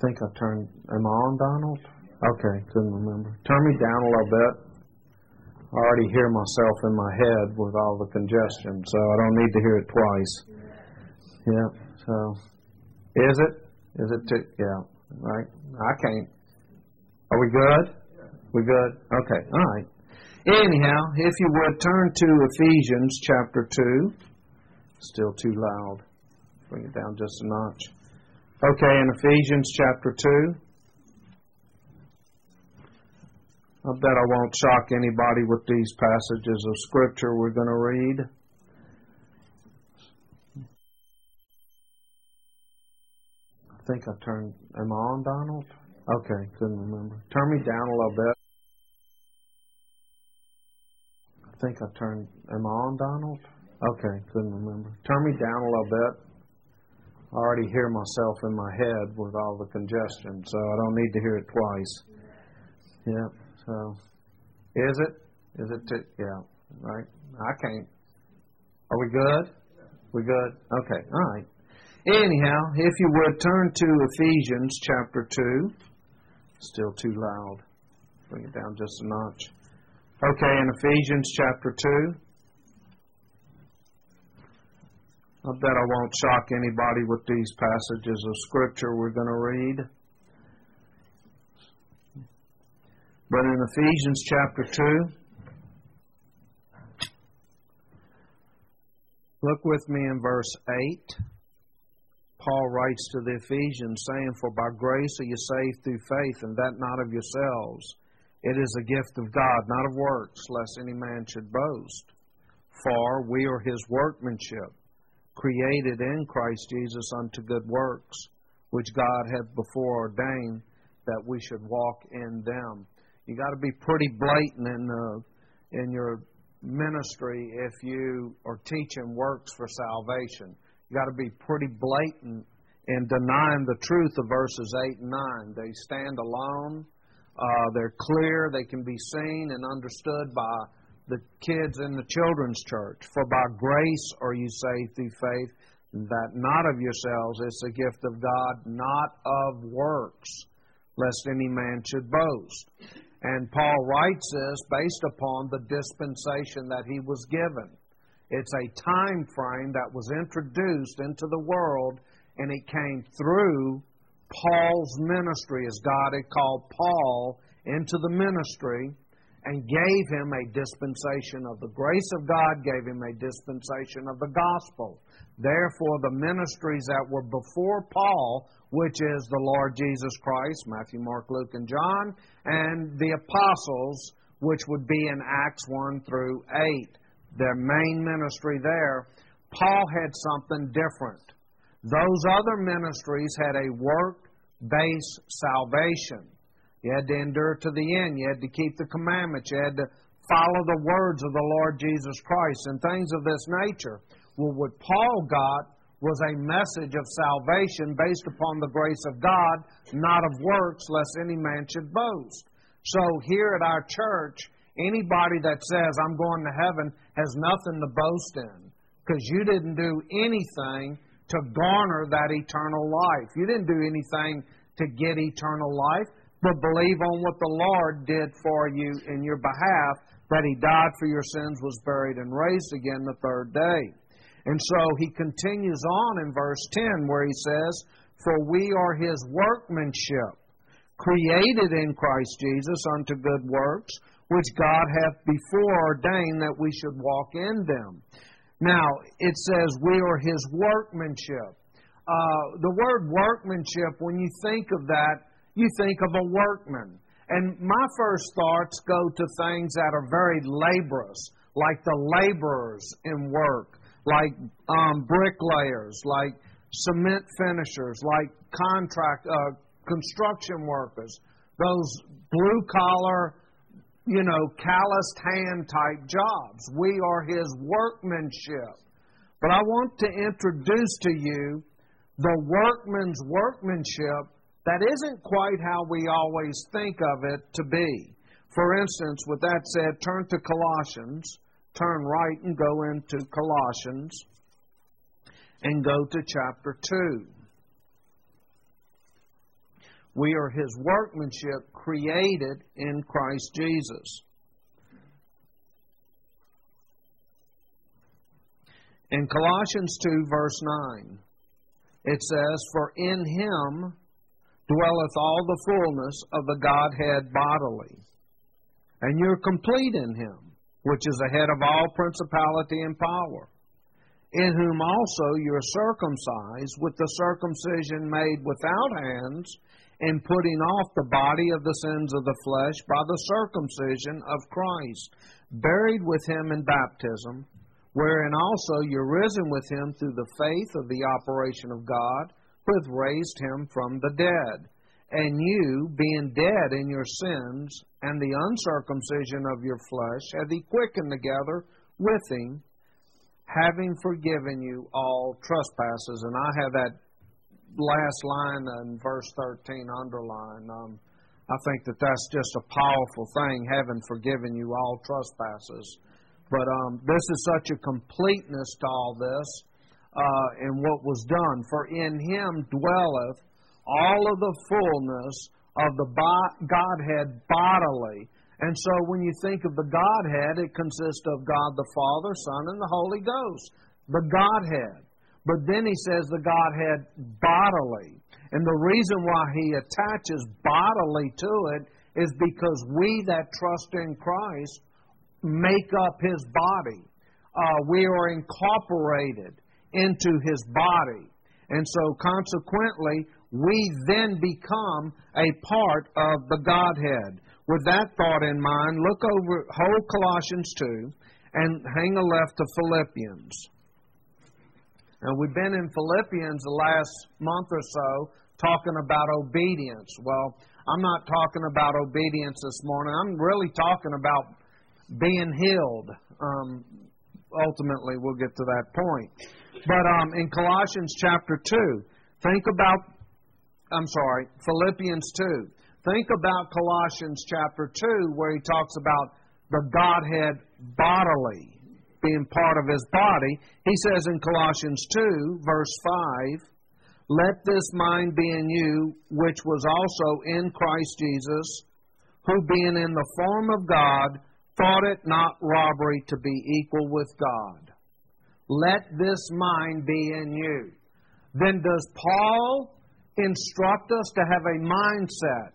think I turned, am I on, Donald? Okay, couldn't remember. Turn me down a little bit. I already hear myself in my head with all the congestion, so I don't need to hear it twice. Yeah, so, is it? Is it too? Yeah, right? I can't. Are we good? We good? Okay, all right. Anyhow, if you would, turn to Ephesians chapter 2. Still too loud. Bring it down just a notch. Okay, in Ephesians chapter 2. I bet I won't shock anybody with these passages of Scripture we're going to read. I think I turned, am I on, Donald? Okay, couldn't remember. Turn me down a little bit. I think I turned, am I on, Donald? Okay, couldn't remember. Turn me down a little bit. I already hear myself in my head with all the congestion, so I don't need to hear it twice. Yeah, so, is it? Is it too? Yeah, right? I can't. Are we good? We good? Okay, all right. Anyhow, if you would, turn to Ephesians chapter 2. Still too loud. Bring it down just a notch. Okay, in Ephesians chapter 2. I bet I won't shock anybody with these passages of Scripture we're going to read. But in Ephesians chapter 2, look with me in verse 8. Paul writes to the Ephesians, saying, "For by grace are you saved through faith, and that not of yourselves. It is a gift of God, not of works, lest any man should boast. For we are His workmanship, created in Christ Jesus unto good works, which God hath before ordained that we should walk in them." You got to be pretty blatant in your ministry if you are teaching works for salvation. You got to be pretty blatant in denying the truth of verses 8 and 9. They stand alone. They're clear. They can be seen and understood by the kids in the children's church. For by grace are you saved through faith, that not of yourselves, it's a gift of God, not of works, lest any man should boast. And Paul writes this based upon the dispensation that he was given. It's a time frame that was introduced into the world, and it came through Paul's ministry, as God had called Paul into the ministry and gave him a dispensation of the grace of God, gave him a dispensation of the gospel. Therefore, the ministries that were before Paul, which is the Lord Jesus Christ, Matthew, Mark, Luke, and John, and the apostles, which would be in Acts 1 through 8, their main ministry there, Paul had something different. Those other ministries had a work-based salvation. You had to endure to the end. You had to keep the commandments. You had to follow the words of the Lord Jesus Christ and things of this nature. Well, what Paul got was a message of salvation based upon the grace of God, not of works, lest any man should boast. So here at our church, anybody that says, "I'm going to heaven," has nothing to boast in, because you didn't do anything to garner that eternal life. You didn't do anything to get eternal life, but believe on what the Lord did for you in your behalf, that He died for your sins, was buried, and raised again the third day. And so he continues on in verse 10 where he says, "For we are His workmanship, created in Christ Jesus unto good works, which God hath before ordained that we should walk in them." Now, it says we are His workmanship. The word workmanship, when you think of that, you think of a workman. And my first thoughts go to things that are very laborious, like the laborers in work, like bricklayers, like cement finishers, like construction workers, those blue-collar, calloused hand type jobs. We are His workmanship. But I want to introduce to you the workman's workmanship that isn't quite how we always think of it to be. For instance, with that said, turn to Colossians. Turn right and go into Colossians and go to chapter 2. We are His workmanship created in Christ Jesus. In Colossians 2, verse 9, it says, "For in Him dwelleth all the fullness of the Godhead bodily. And you're complete in Him, which is the head of all principality and power, in whom also you're circumcised with the circumcision made without hands, in putting off the body of the sins of the flesh by the circumcision of Christ, buried with Him in baptism, wherein also you're risen with Him through the faith of the operation of God, who hath raised Him from the dead. And you, being dead in your sins, and the uncircumcision of your flesh, hath He quickened together with Him, having forgiven you all trespasses." And I have that last line in verse 13 underlined. I think that's just a powerful thing, having forgiven you all trespasses. But this is such a completeness to all this and what was done. "For in Him dwelleth all of the fullness of the Godhead bodily." And so when you think of the Godhead, it consists of God the Father, Son, and the Holy Ghost. The Godhead. But then He says the Godhead bodily. And the reason why He attaches bodily to it is because we that trust in Christ make up His body. We are incorporated into His body. And so consequently, we then become a part of the Godhead. With that thought in mind, hold Colossians 2 and hang a left to Philippians. And we've been in Philippians the last month or so talking about obedience. Well, I'm not talking about obedience this morning. I'm really talking about being healed. Ultimately, we'll get to that point. But in Colossians chapter 2, Philippians 2. Think about Colossians chapter 2, where he talks about the Godhead bodily, being part of His body. He says in Colossians 2, verse 5, "Let this mind be in you, which was also in Christ Jesus, who being in the form of God, thought it not robbery to be equal with God." Let this mind be in you. Then does Paul instruct us to have a mindset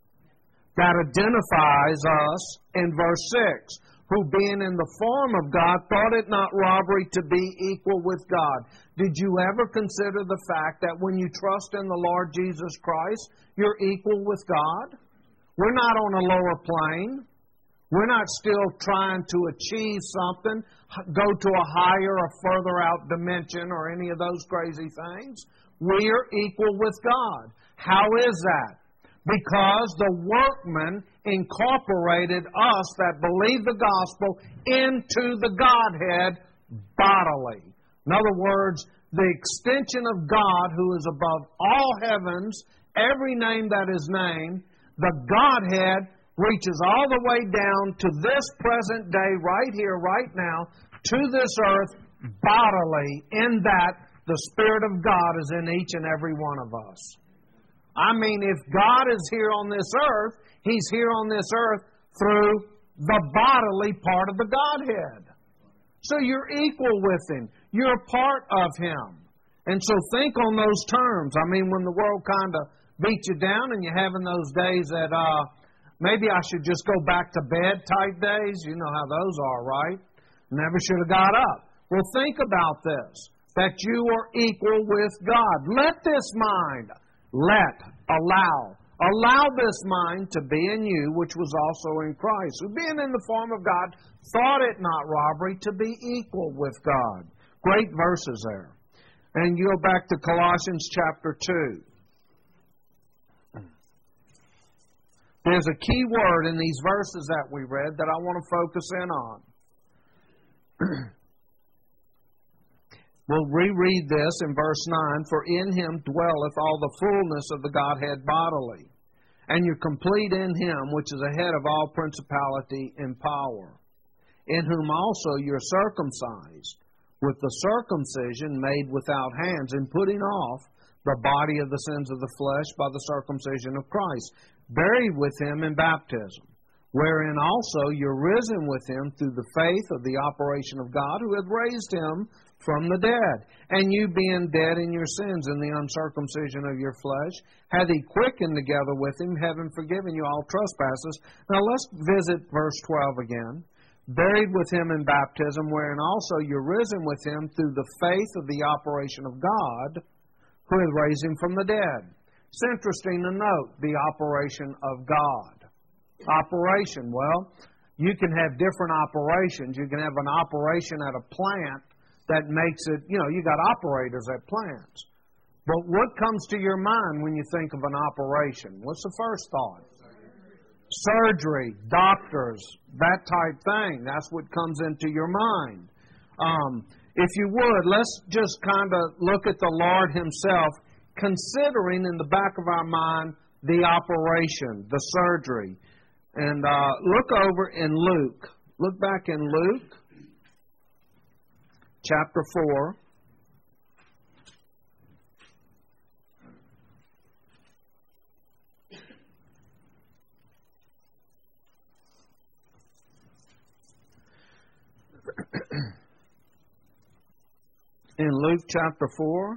that identifies us in verse 6? "Who being in the form of God, thought it not robbery to be equal with God." Did you ever consider the fact that when you trust in the Lord Jesus Christ, you're equal with God? We're not on a lower plane. We're not still trying to achieve something, go to a higher or further out dimension or any of those crazy things. We are equal with God. How is that? Because the workman incorporated us that believe the gospel into the Godhead bodily. In other words, the extension of God, who is above all heavens, every name that is named, the Godhead reaches all the way down to this present day, right here, right now, to this earth bodily, in that the Spirit of God is in each and every one of us. I mean, if God is here on this earth, He's here on this earth through the bodily part of the Godhead. So you're equal with Him. You're a part of Him. And so think on those terms. I mean, when the world kind of beats you down and you're having those days that maybe I should just go back to bed type days. You know how those are, right? Never should have got up. Well, think about this, that you are equal with God. Let this mind, allow this mind to be in you, which was also in Christ, who being in the form of God, thought it not robbery to be equal with God. Great verses there. And you go back to Colossians chapter 2. There's a key word in these verses that we read that I want to focus in on. We'll reread this in verse 9. "For in Him dwelleth all the fullness of the Godhead bodily, and you're complete in Him, which is the head of all principality and power, in whom also you're circumcised, with the circumcision made without hands, in putting off the body of the sins of the flesh by the circumcision of Christ, buried with Him in baptism, wherein also you're risen with Him through the faith of the operation of God, who hath raised Him from the dead. And you being dead in your sins and the uncircumcision of your flesh, hath He quickened together with Him, having forgiven you all trespasses. Now let's visit verse 12 again. Buried with Him in baptism, wherein also you're risen with Him through the faith of the operation of God, who hath raised Him from the dead. It's interesting to note the operation of God. Operation, well, you can have different operations. You can have an operation at a plant that makes it, you got operators at plants. But what comes to your mind when you think of an operation? What's the first thought? Surgery, doctors, that type thing. That's what comes into your mind. If you would, let's just kind of look at the Lord Himself, considering in the back of our mind the operation, the surgery. And look over in Luke. Look back in Luke, chapter 4. In Luke chapter 4,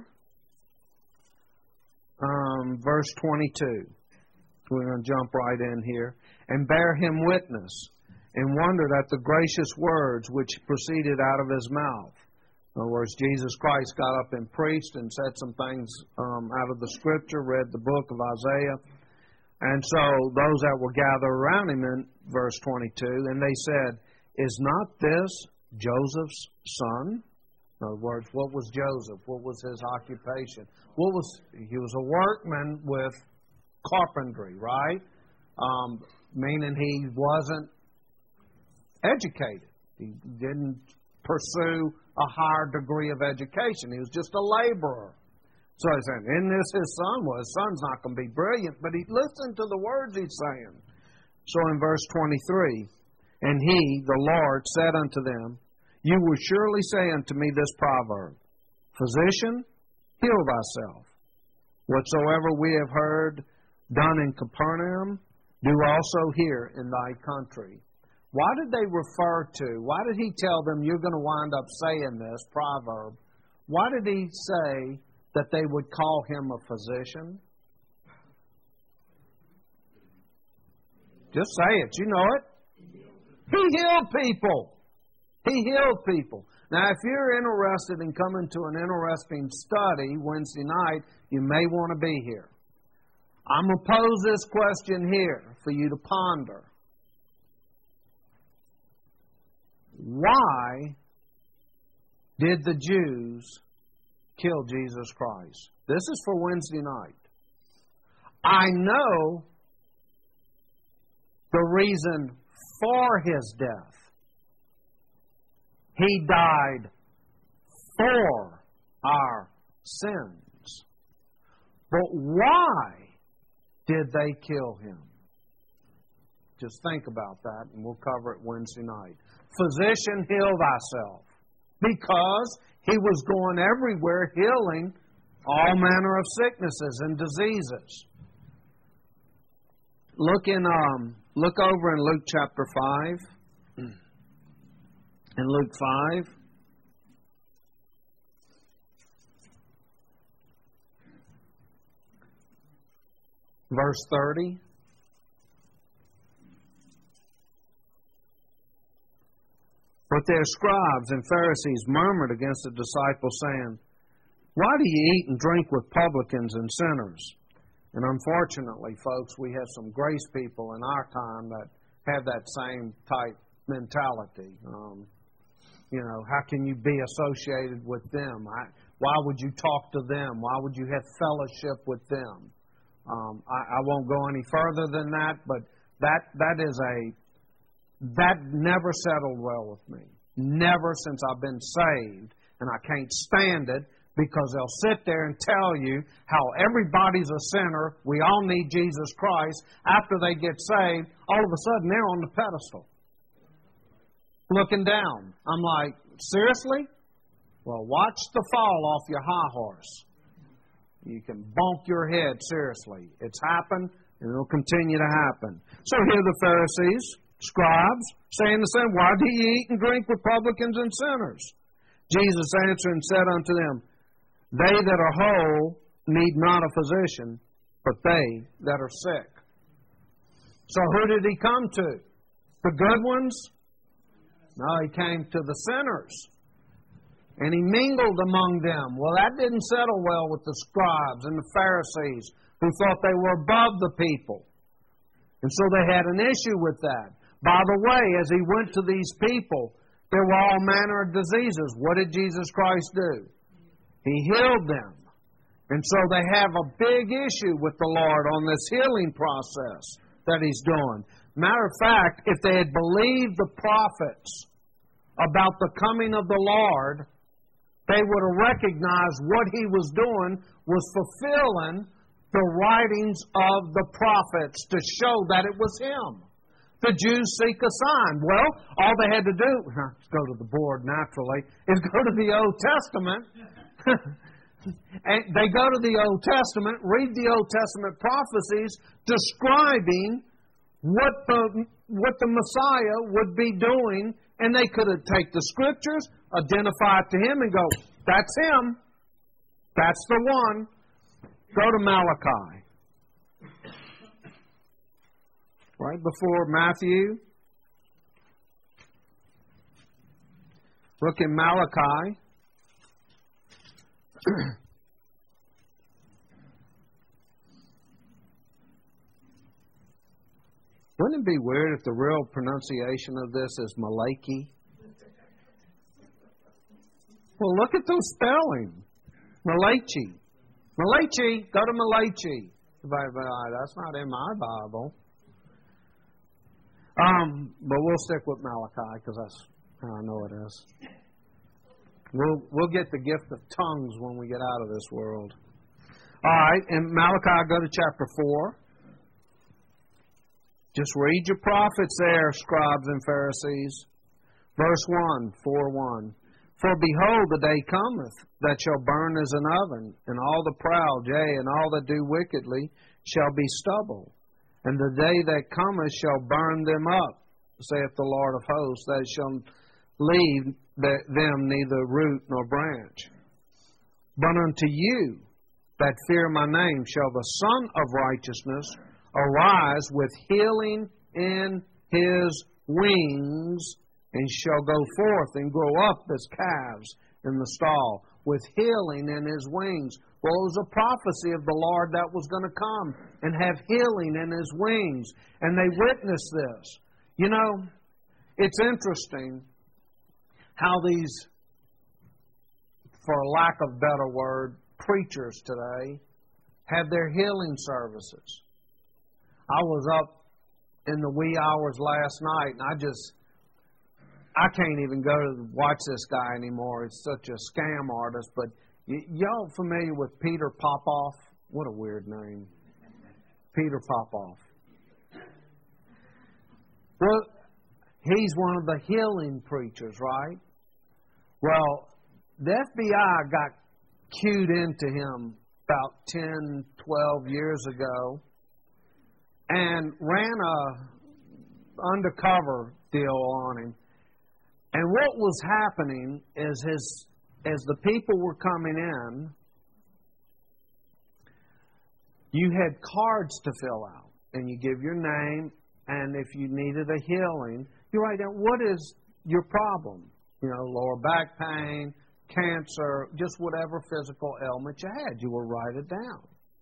verse 22. We're going to jump right in here. And bear Him witness, and wondered at the gracious words which proceeded out of His mouth. In other words, Jesus Christ got up and preached and said some things out of the Scripture, read the book of Isaiah. And so those that were gathered around Him in verse 22, and they said, is not this Joseph's son? In other words, what was Joseph? What was his occupation? He was a workman with carpentry, right? Meaning he wasn't educated. He didn't pursue a higher degree of education. He was just a laborer. So he's saying, isn't this his son? Well, his son's not going to be brilliant, but he listened to the words he's saying. So in verse 23, and He, the Lord, said unto them, you will surely say unto me this proverb, Physician, heal thyself. Whatsoever we have heard done in Capernaum, do also here in thy country. Why did they refer to, why did He tell them you're going to wind up saying this proverb? Why did He say that they would call Him a physician? Just say it. You know it. He healed people. He healed people. Now, if you're interested in coming to an interesting study Wednesday night, you may want to be here. I'm going to pose this question here for you to ponder. Why did the Jews kill Jesus Christ? This is for Wednesday night. I know the reason for His death. He died for our sins. But why did they kill Him? Just think about that, and we'll cover it Wednesday night. Physician, heal thyself. Because He was going everywhere healing all manner of sicknesses and diseases. Look over in Luke chapter 5. In Luke 5, verse 30. But their scribes and Pharisees murmured against the disciples, saying, Why do you eat and drink with publicans and sinners? And unfortunately, folks, we have some grace people in our time that have that same type mentality. How can you be associated with them? Why would you talk to them? Why would you have fellowship with them? I won't go any further than that, but that never settled well with me. Never since I've been saved, and I can't stand it because they'll sit there and tell you how everybody's a sinner. We all need Jesus Christ. After they get saved, all of a sudden they're on the pedestal, looking down. I'm like, seriously? Well, watch the fall off your high horse. You can bonk your head seriously. It's happened, and it'll continue to happen. So here the Pharisees, scribes, saying the same, why do ye eat and drink with publicans and sinners? Jesus answered and said unto them, they that are whole need not a physician, but they that are sick. So who did he come to? The good ones? No, he came to the sinners. And he mingled among them. Well, that didn't settle well with the scribes and the Pharisees, who thought they were above the people. And so they had an issue with that. By the way, as he went to these people, there were all manner of diseases. What did Jesus Christ do? He healed them. And so they have a big issue with the Lord on this healing process that He's doing. Matter of fact, if they had believed the prophets about the coming of the Lord, they would have recognized what He was doing was fulfilling the writings of the prophets to show that it was Him. The Jews seek a sign. Well, all they had to do, go to the board naturally, is go to the Old Testament. And they go to the Old Testament, read the Old Testament prophecies describing what the Messiah would be doing, and they could take the Scriptures, identify it to Him, and go, that's Him. That's the one. Go to Malachi. Right before Matthew. Look in Malachi. Wouldn't it be weird if the real pronunciation of this is Malachi? Well, look at those spelling. Malachi. Malachi. Go to Malachi. That's not in my Bible. But we'll stick with Malachi because that's how I know it is. We'll get the gift of tongues when we get out of this world. All right, in Malachi, go to chapter 4. Just read your prophets there, scribes and Pharisees. Verse 1, 4:1. For behold, the day cometh that shall burn as an oven, and all the proud, yea, and all that do wickedly, shall be stubble. And the day that cometh shall burn them up, saith the Lord of hosts, that shall leave them neither root nor branch. But unto you that fear my name shall the Son of Righteousness arise with healing in His wings, and shall go forth and grow up as calves in the stall, with healing in His wings. Well, it was a prophecy of the Lord that was going to come and have healing in His wings. And they witnessed this. You know, it's interesting how these, for lack of better word, preachers today have their healing services. I was up in the wee hours last night, and I can't even go to watch this guy anymore. He's such a scam artist. But y'all familiar with Peter Popoff? What a weird name. Peter Popoff. Well, he's one of the healing preachers, right? Well, the FBI got cued into him about 10, 12 years ago and ran a undercover deal on him. And what was happening is as the people were coming in, you had cards to fill out. And you give your name, and if you needed a healing, you write down, what is your problem? You know, lower back pain, cancer, just whatever physical ailment you had. You would write it down.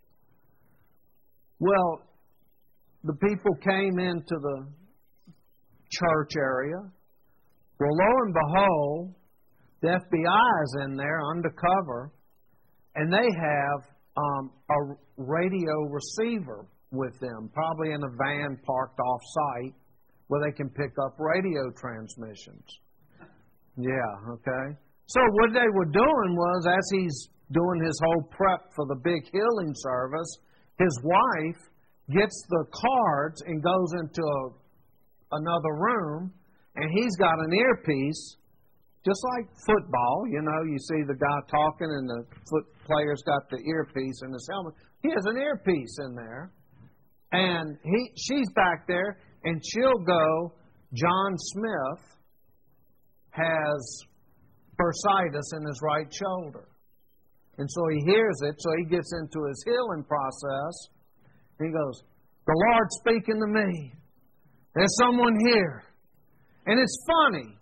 Well, the people came into the church area. Well, lo and behold, the FBI is in there undercover, and they have a radio receiver with them, probably in a van parked off-site, where they can pick up radio transmissions. Yeah, okay. So what they were doing was, as he's doing his whole prep for the big healing service, his wife gets the cards and goes into another room, and he's got an earpiece Just like football, you know, you see the guy talking and the foot player's got the earpiece in his helmet. He has an earpiece in there. And she's back there, and she'll go, John Smith has bursitis in his right shoulder. And so he hears it, so he gets into his healing process. And he goes, the Lord's speaking to me. There's someone here. And it's funny.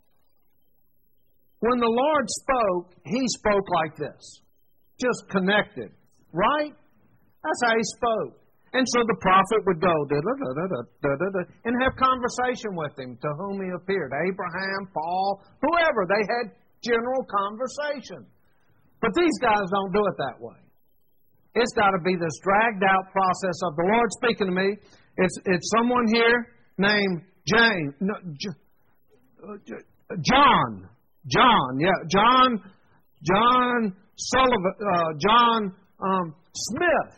When the Lord spoke, He spoke like this. Just connected. Right? That's how He spoke. And so the prophet would go and have conversation with him, to whom he appeared. Abraham, Paul, whoever. They had general conversation. But these guys don't do it that way. It's got to be this dragged out process of the Lord speaking to me. It's someone here named James. No, John. John Sullivan. John Smith.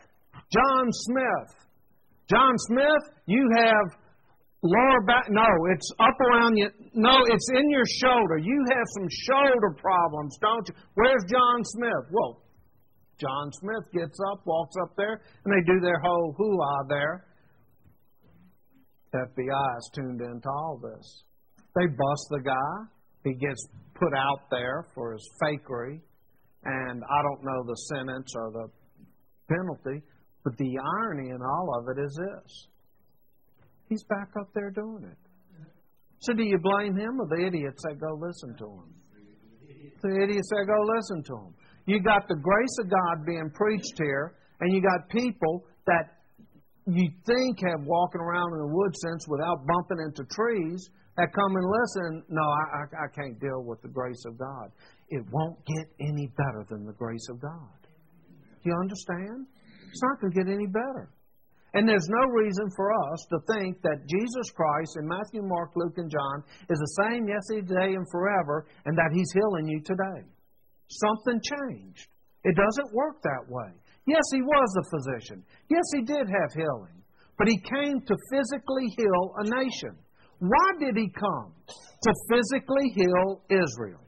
John Smith, you have lower back. No, it's up around you. No, it's in your shoulder. You have some shoulder problems, don't you? Where's John Smith? Well, John Smith gets up, walks up there, and they do their whole hoo-ah there. FBI is tuned into all this. They bust the guy. He gets put out there for his fakery. And I don't know the sentence or the penalty, but the irony in all of it is this. He's back up there doing it. So do you blame him or the idiot say, go listen to him? The idiot say, go listen to him. You got the grace of God being preached here, and you got people that you think have walking around in the woods sense without bumping into trees that come and listen. No, I can't deal with the grace of God. It won't get any better than the grace of God. Do you understand? It's not going to get any better. And there's no reason for us to think that Jesus Christ in Matthew, Mark, Luke, and John is the same yesterday, today, and forever, and that He's healing you today. Something changed. It doesn't work that way. Yes, He was a physician. Yes, He did have healing. But He came to physically heal a nation. Why did He come? To physically heal Israel.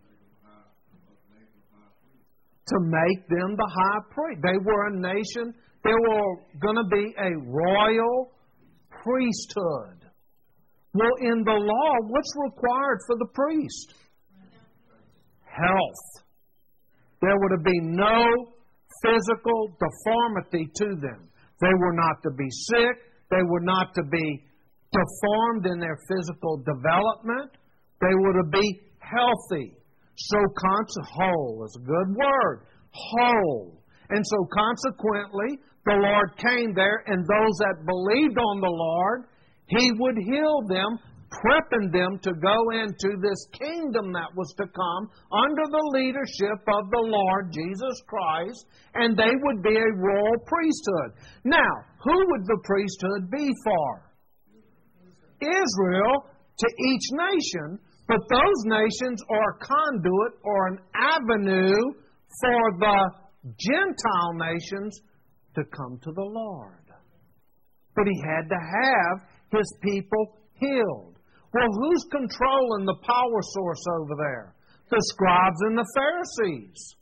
To make them the high priest. They were a nation. They were going to be a royal priesthood. Well, in the law, what's required for the priest? Health. There were to be no physical deformity to them. They were not to be sick. They were not to be deformed in their physical development. They were to be healthy. So whole is a good word. Whole. And so consequently, the Lord came there, and those that believed on the Lord, He would heal them, prepping them to go into this kingdom that was to come under the leadership of the Lord Jesus Christ, and they would be a royal priesthood. Now, who would the priesthood be for? Israel to each nation, but those nations are a conduit or an avenue for the Gentile nations to come to the Lord. But He had to have His people healed. Well, who's controlling the power source over there? The scribes and the Pharisees.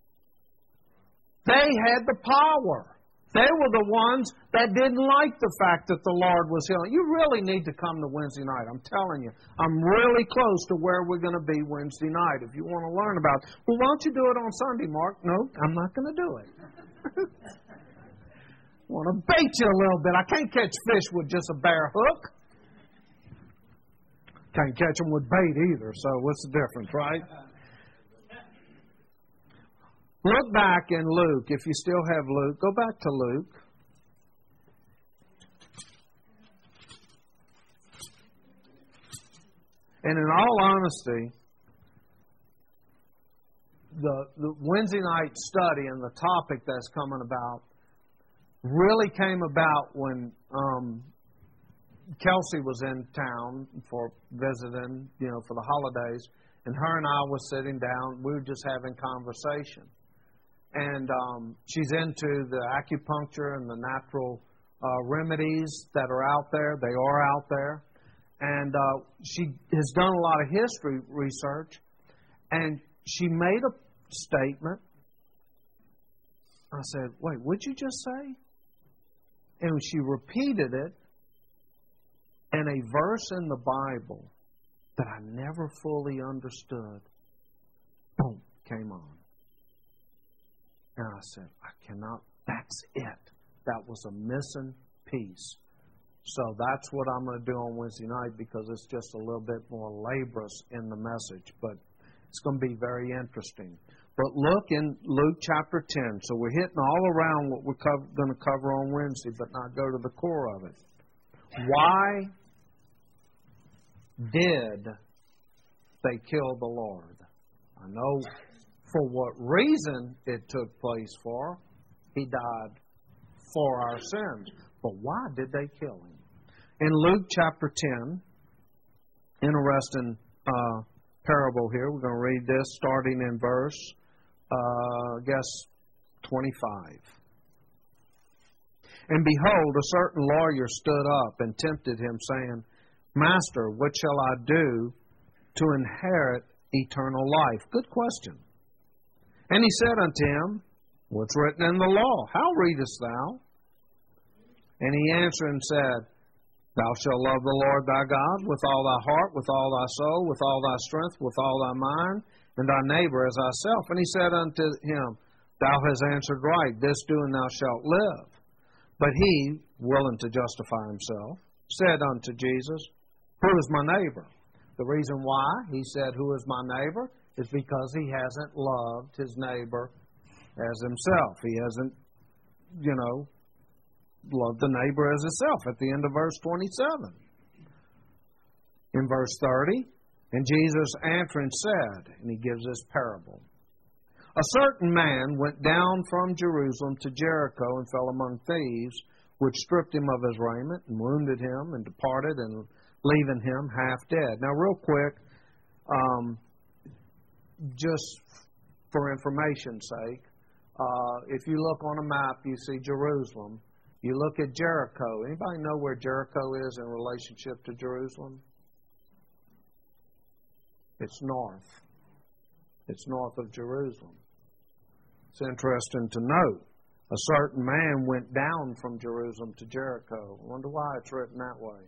They had the power. They were the ones that didn't like the fact that the Lord was healing. You really need to come to Wednesday night. I'm telling you. I'm really close to where we're going to be Wednesday night. If you want to learn about it. Well, why don't you do it on Sunday, Mark? No, I'm not going to do it. I want to bait you a little bit. I can't catch fish with just a bare hook. Can't catch them with bait either, so what's the difference, right? Look back in Luke. If you still have Luke, go back to Luke. And in all honesty, the Wednesday night study and the topic that's coming about really came about when Kelsey was in town for visiting, for the holidays, and her and I was sitting down. We were just having conversation. And she's into the acupuncture and the natural remedies that are out there. They are out there. And she has done a lot of history research. And she made a statement. I said, wait, what'd you just say? And she repeated it. And a verse in the Bible that I never fully understood, boom, came on. And I said, that's it. That was a missing piece. So that's what I'm going to do on Wednesday night, because it's just a little bit more laborious in the message. But it's going to be very interesting. But look in Luke chapter 10. So we're hitting all around what we're going to cover on Wednesday, but not go to the core of it. Why did they kill the Lord? I know for what reason it took place for. He died for our sins. But why did they kill Him? In Luke chapter 10, interesting parable here. We're going to read this starting in verse, 25. And behold, a certain lawyer stood up and tempted Him, saying, Master, what shall I do to inherit eternal life? Good question. And He said unto him, What's written in the law? How readest thou? And he answered and said, Thou shalt love the Lord thy God with all thy heart, with all thy soul, with all thy strength, with all thy mind, and thy neighbor as thyself. And he said unto him, Thou hast answered right, this do and thou shalt live. But he, willing to justify himself, said unto Jesus, Who is my neighbor? The reason why he said, Who is my neighbor? Is because he hasn't loved his neighbor as himself. He hasn't, loved the neighbor as himself at the end of verse 27. In verse 30, and Jesus answering said, and he gives this parable, A certain man went down from Jerusalem to Jericho and fell among thieves, which stripped him of his raiment and wounded him and departed, and leaving him half dead. Now, real quick, just for information's sake, if you look on a map, you see Jerusalem. You look at Jericho. Anybody know where Jericho is in relationship to Jerusalem? It's north. It's north of Jerusalem. It's interesting to note. A certain man went down from Jerusalem to Jericho. I wonder why it's written that way.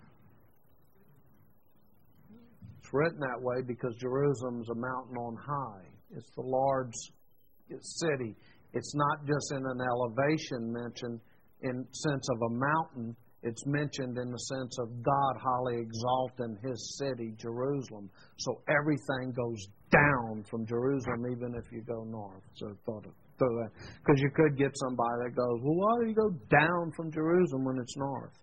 It's written that way because Jerusalem's a mountain on high. It's the Lord's city. It's not just in an elevation mentioned in sense of a mountain. It's mentioned in the sense of God highly exalting His city, Jerusalem. So everything goes down from Jerusalem, even if you go north. So I thought of that. Because you could get somebody that goes, well, why do you go down from Jerusalem when it's north?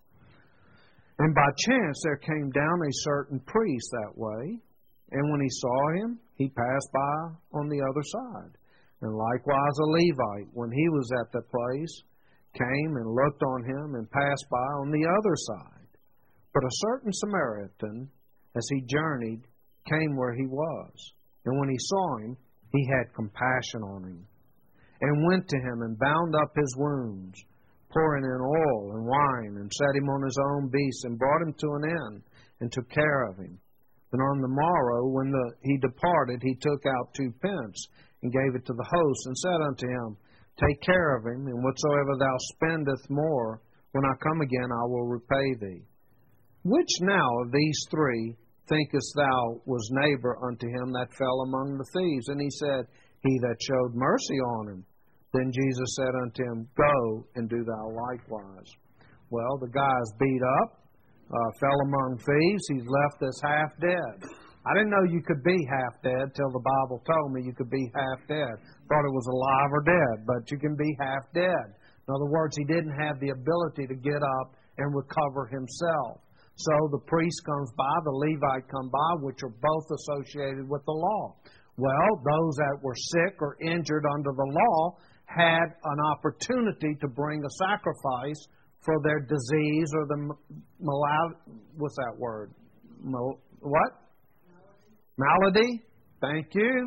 And by chance there came down a certain priest that way, and when he saw him, he passed by on the other side. And likewise a Levite, when he was at the place, came and looked on him and passed by on the other side. But a certain Samaritan, as he journeyed, came where he was. And when he saw him, he had compassion on him, and went to him and bound up his wounds, pouring in oil and wine, and set him on his own beast, and brought him to an inn, and took care of him. And on the morrow, when he departed, he took out 2 pence, and gave it to the host, and said unto him, Take care of him, and whatsoever thou spendest more, when I come again, I will repay thee. Which now of these 3 thinkest thou was neighbor unto him that fell among the thieves? And he said, He that showed mercy on him. Then Jesus said unto him, Go, and do thou likewise. Well, the guy's beat up, fell among thieves. He's left us half dead. I didn't know you could be half dead till the Bible told me you could be half dead. Thought it was alive or dead, but you can be half dead. In other words, he didn't have the ability to get up and recover himself. So the priest comes by, the Levite come by, which are both associated with the law. Well, those that were sick or injured under the law had an opportunity to bring a sacrifice for their disease or the what's that word? What? Malady. Thank you.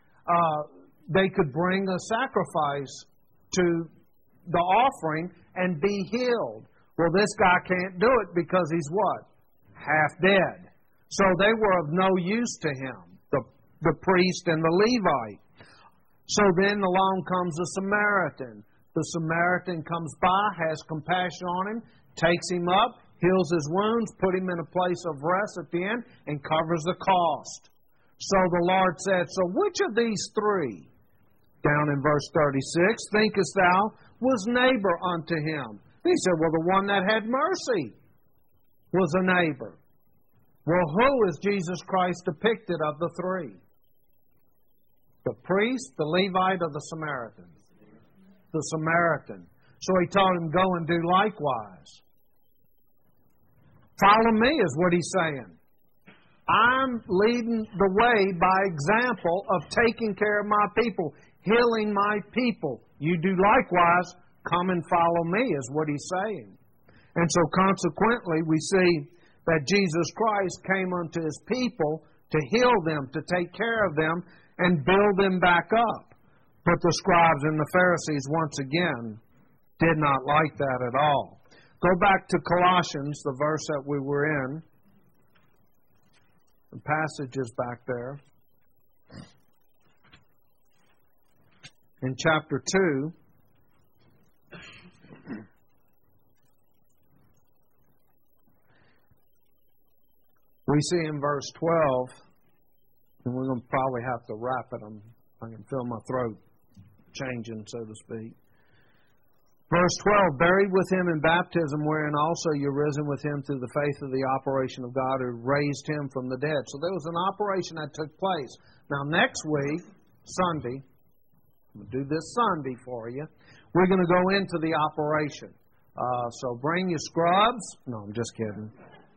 They could bring a sacrifice to the offering and be healed. Well, this guy can't do it because he's what? half dead. So they were of no use to him, the priest and the Levite. So then along comes the Samaritan. The Samaritan comes by, has compassion on him, takes him up, heals his wounds, put him in a place of rest at the end, and covers the cost. So the Lord said, so which of these three, down in verse 36, thinkest thou was neighbor unto him? He said, well, the one that had mercy was a neighbor. Well, who is Jesus Christ depicted of the three? The priest, the Levite, or the Samaritan? The Samaritan. So he told him, go and do likewise. Follow me is what he's saying. I'm leading the way by example of taking care of my people, healing my people. You do likewise, come and follow me is what he's saying. And so consequently we see that Jesus Christ came unto his people to heal them, to take care of them, and build them back up. But the scribes and the Pharisees, once again, did not like that at all. Go back to Colossians, the verse that we were in. The passage is back there. In chapter 2, we see in verse 12, and we're going to probably have to wrap it. I can feel my throat changing, so to speak. Verse 12, buried with him in baptism, wherein also you're risen with him through the faith of the operation of God who raised him from the dead. So there was an operation that took place. Now next week, Sunday, I'm going to do this Sunday for you, we're going to go into the operation. So bring your scrubs. No, I'm just kidding.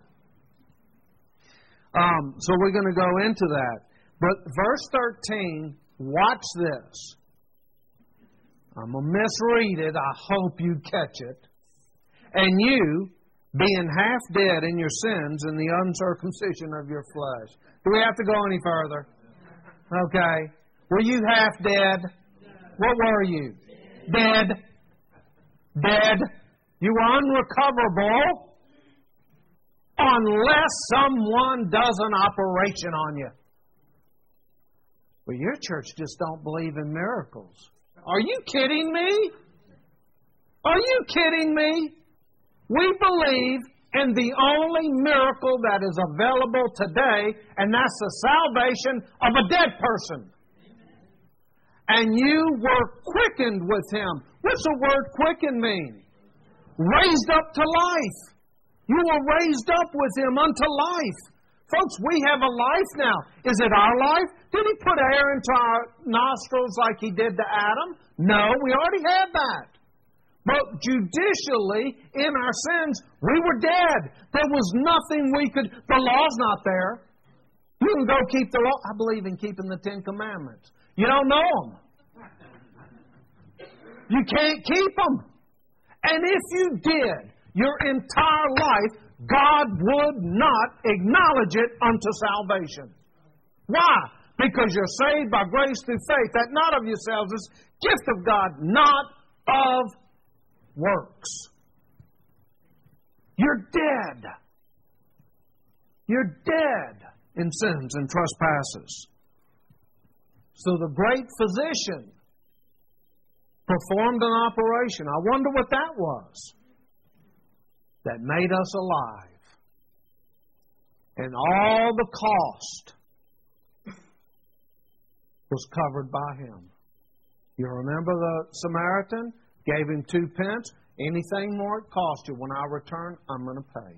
So we're going to go into that. But verse 13, watch this. I'm going to misread it. I hope you catch it. And you, being half dead in your sins and the uncircumcision of your flesh. Do we have to go any further? Okay. Were you half dead? What were you? Dead. Dead. You were unrecoverable unless someone does an operation on you. Well, your church just don't believe in miracles. Are you kidding me? Are you kidding me? We believe in the only miracle that is available today, and that's the salvation of a dead person. And you were quickened with him. What's the word quicken mean? Raised up to life. You were raised up with him unto life. Folks, we have a life now. Is it our life? Did he put air into our nostrils like he did to Adam? No, we already had that. But judicially, in our sins, we were dead. There was nothing we could... The law's not there. You can go keep the law. I believe in keeping the Ten Commandments. You don't know them. You can't keep them. And if you did, your entire life, God would not acknowledge it unto salvation. Why? Because you're saved by grace through faith, that not of yourselves is gift of God, not of works. You're dead. You're dead in sins and trespasses. So the great physician performed an operation. I wonder what that was. That made us alive. And all the cost was covered by him. You remember the Samaritan? Gave him 2 pence. Anything more it cost you, when I return, I'm going to pay.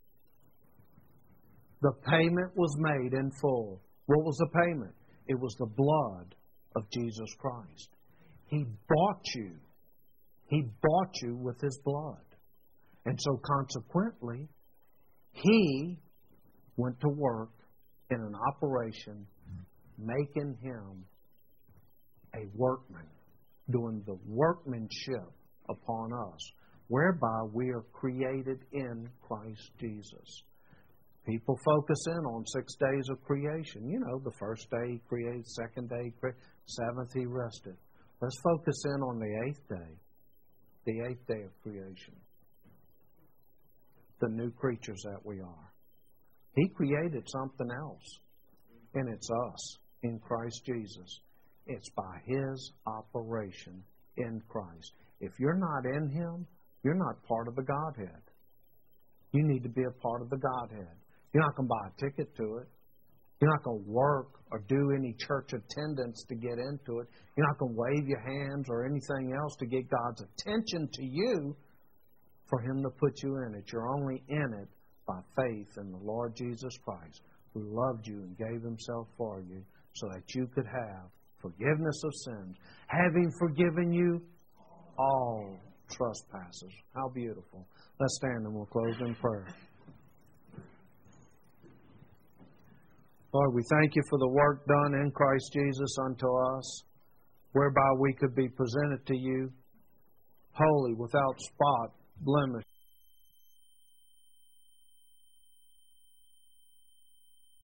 The payment was made in full. What was the payment? It was the blood of Jesus Christ. He bought you. He bought you with his blood. And so consequently, he went to work in an operation making him a workman, doing the workmanship upon us, whereby we are created in Christ Jesus. People focus in on 6 days of creation. You know, the first day he created, second day he created, seventh he rested. Let's focus in on the 8th day, the 8th day of creation. The new creatures that we are. He created something else, and it's us in Christ Jesus. It's by His operation in Christ. If you're not in Him, you're not part of the Godhead. You need to be a part of the Godhead. You're not going to buy a ticket to it. You're not going to work or do any church attendance to get into it. You're not going to wave your hands or anything else to get God's attention to you for Him to put you in it. You're only in it by faith in the Lord Jesus Christ, who loved you and gave Himself for you so that you could have forgiveness of sins, having forgiven you all trespasses. How beautiful. Let's stand and we'll close in prayer. Lord, we thank You for the work done in Christ Jesus unto us, whereby we could be presented to You holy, without spot, blemish,